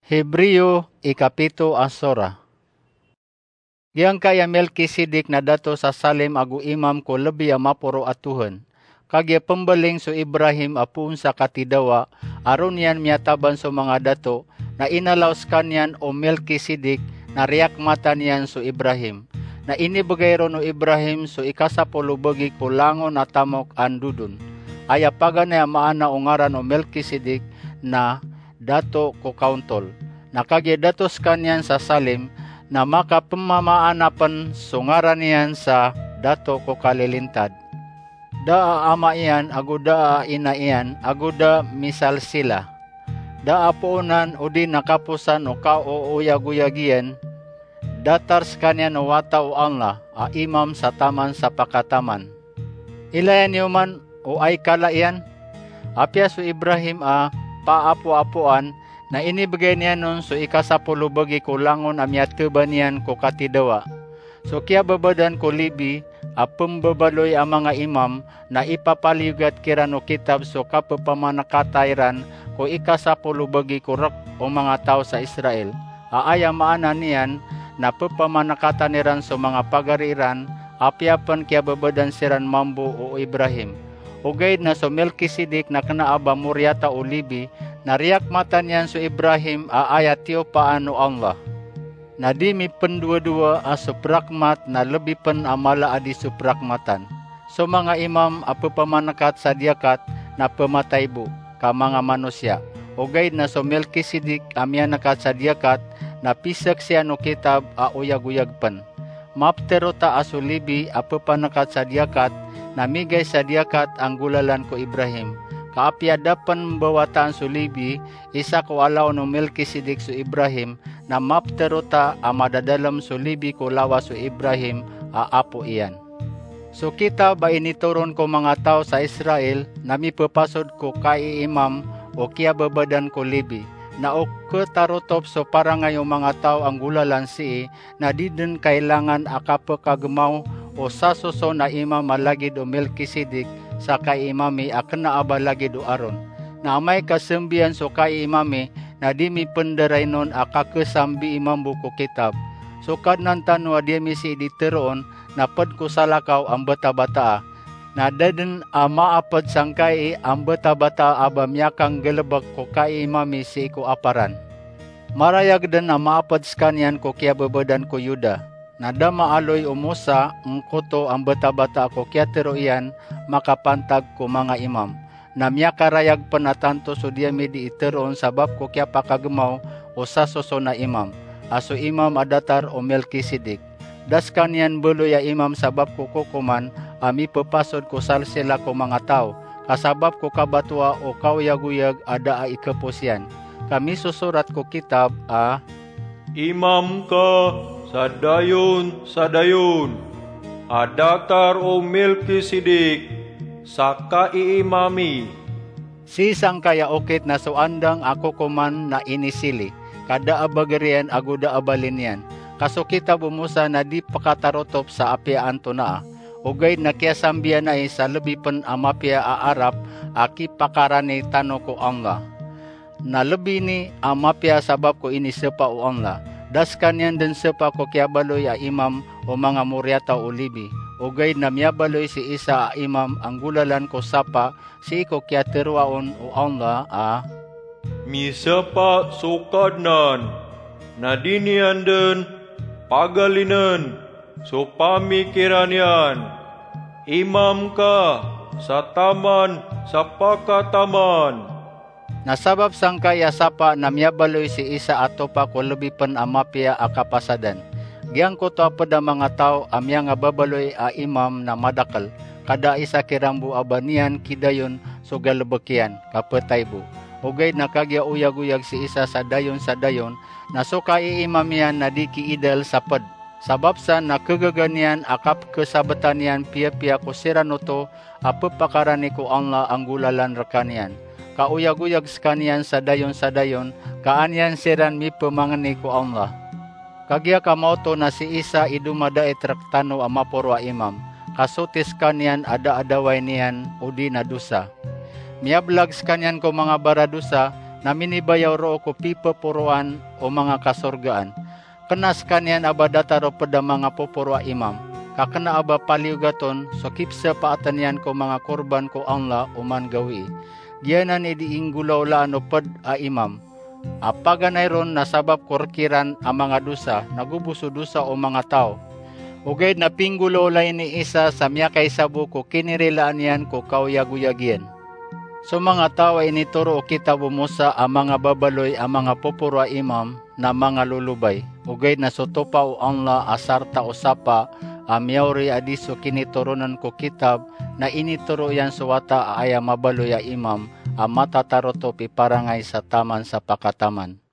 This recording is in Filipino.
Hebreo ikapito asora. Giyang kaya Melkisedek na dato sa Salem agu imam ko lebi a mapuro atuhen. Kagya pembeling so Ibrahim apun sa katidawa, aron yan miyataban so mga dato, na inalaws kanyan o Melkisedek na riyak matan yan so Ibrahim. Na inibagay ron o Ibrahim so ikasapulo bagi kulangon na tamok andudun. Aya paganay maana o ngaran o Melkisedek na dato ko kauntol. Nakagya datos kanyan sa Salem na makapamamaanapan sungaran niyan sa dato ko kalilintad. Daa ama iyan, agu daa ina iyan, agu da misal sila. Daa poonan o di nakapusan o uyag-uyagian, datars kanyan o wata o Allah, a imam sa taman sa pakataman. Ilayan niyo man o ay kala iyan, apya so Ibrahim a paapo-apuan, na inibigay niya nun so ikasapulo bagi kulangon amyatuban niyan ko katidawa. So kaya babadan ko libi, pembabaloy ang mga imam na ipapaligat kiran o kitab so kapapamanakatayran ko ikasapulo bagi kurok o mga tao sa Israel. Aaya maanan niyan na papamanakataniran so mga pagariran, apyapan kaya babadan siran mambo o Ibrahim. Ugay na so Melkisedek na kanaaba muryata o libi, nariyak matan yan so Ibrahim aayat tiyo paano Allah. Na di mi pendua-dua suprakmat na lebih pen amala adi suprakmatan. So mga imam apapamanakat sa diakat na pemataybo ka mga manusia. Ugay na so Melkisedek amyanakat sa diakat na pisak siya no kitab uyag-uyag pen. Maptero ta asulibi apapanakat sa diakat namigay sa diakat ang gulalan ko Ibrahim. Kaapya dapan membawataan sulibi, isa ko alaw no Melkisedek so Ibrahim, na mapterota amadadalam sulibi ko lawa so Ibrahim, aapo iyan. So kita ba inituron ko mga tao sa Israel, na mipapasod ko kay imam o kaya babadan ko libi, na o ketarotop so para ngayong mga tao ang gulalan si na di din kailangan akapakagmaw o sasoso na imam malagid o Melkisedek, sa kay imami akna abalagi do aron na may kasembian so kay imami na di mi penderay non akakesambi imam buku kitab so kadnan tanwa di mi si diteroon na pad ko salakaw ang bata-bata na daden maapad sangkay ang bata-bata abamyakang gelebak ko kay imami si ko aparan marayag den maapad skanyan ko kya bebedan ko Yuda. Nada maaloy umusa ang koto ang bata-bata ko kya tero iyan makapantag ko mga imam. Namya karayag panatanto so diya mi di iteroon sabab ko kya pakagmaw o sasoso na imam. Aso imam adatar o Melkisedek. Das kanyan beloy ya imam sabab ko kukuman ami pepasod ko salsila ko mga tao. Kasabab ko kabatwa o kauyag-uyag ada ikapusyan. Kami susurat ko kitab imam ka Sadayon, adatar o Melkisedek, saka iimami. Sisang kaya okit na suandang ako kuman na inisili, kada abagarian aguda abalin yan. Kaso kita bumusa na di pakatarotop sa apya anto na, ugay na kaya sambiya na sa lebipan amapya aarap, aki pakarani tano ko Allah. Na lebi ni amapya sabab ko inisepa o Allah. Das kanyan din sepa ko kya baloy a imam o mga muryata o libi. Ugay na miyabaloy si isa a imam ang gulalan ko sapa si ko kya terwaon o Allah misepa sukadnan na dinian den pagalinan so pamikiran yan. Imam ka sa taman sa pakataman. Nasabab sangkaya sapa na miyabaloy si isa ato pa ko lubipan amapya akapasadan. Giyang ko to apada mga tao amya nga babaloy a imam na madakal. Kada isa kirambu abanian kidayon so galubakyan kapataybo. Ugay nakagya uyag-uyag si isa sa dayon na so imam yan na di kiidal sapad. Sabab sa nakagaganian akap kesabatan yan pia-pia ko siranoto apapakarani ko Allah ang gulalan rakanian. Kauyag-uyag skanian sa dayon, kaanyan siran mi pemangani ko Allah. Kagya kamoto na si isa idumada itraktano amaporo imam. Kasutis kanyan ada-adaway niyan udi na dusa. Miyablag kanyan ko mga baradusa, na minibayaw ro ko pipapuruan o mga kasurgaan. Kenas kanyan aba dataro pada mga pupurwa imam. Kakana aba paliugaton so kipsa paatanian ko mga korban ko Allah uman gawi. Giyanan idiinggulaw laan o pad a imam. Apaganay ron na sabab korkiran ang mga dusa, nagubuso dusa o mga tao. Ugay na pinggulo lay ni isa sa miyakay sabu ko kinirilaan yan ko kauyaguyagyan. So mga tao ay nituro o kitabo Musa ang mga babaloy ang mga pupura imam na mga lulubay. Ugay na sotopa o Allah asarta o sapa amyauri adiso kiniturunan ko kitab na inituro yan suwata aya mabaloy a imam ang matataroto piparangay sa taman sa pakataman.